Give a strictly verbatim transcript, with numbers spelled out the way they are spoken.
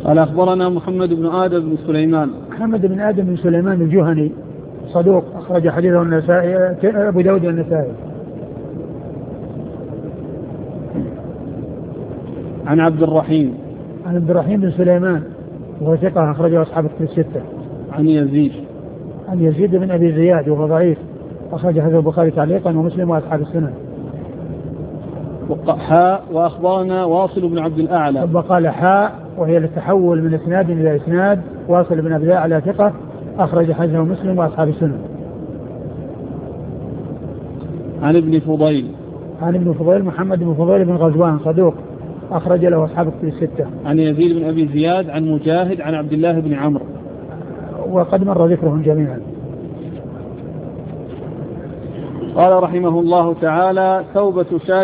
قال أخبرنا محمد بن آدم بن سليمان. محمد بن آدم بن سليمان الجهني صدوق أخرج حديثه النسائي أبو داود والنسائي. عن عبد الرحيم عن عبد الرحيم بن سليمان وهو ثقة أخرجه أصحاب الكتب الستة. عن يزيد عن يزيد بن أبي زياد وهو ضعيف أخرج حديث البخاري تعليقا ومسلم وأصحاب السنن. حاء وأخبرنا واصل بن عبد الأعلى. ثم قال حاء وهي التحول من إسناد إلى إسناد. واصل بن عبد الأعلى ثقة أخرج حديثه مسلم وأصحاب السنن. عن ابن فضيل عن ابن فضيل محمد بن فضيل بن غزوان صدوق أخرج له أصحاب الكتب الستة. عن يزيد بن أبي زياد عن مجاهد عن عبد الله بن عمرو وقد مر ذكرهم جميعا. قال رحمه الله تعالى: توبة شارع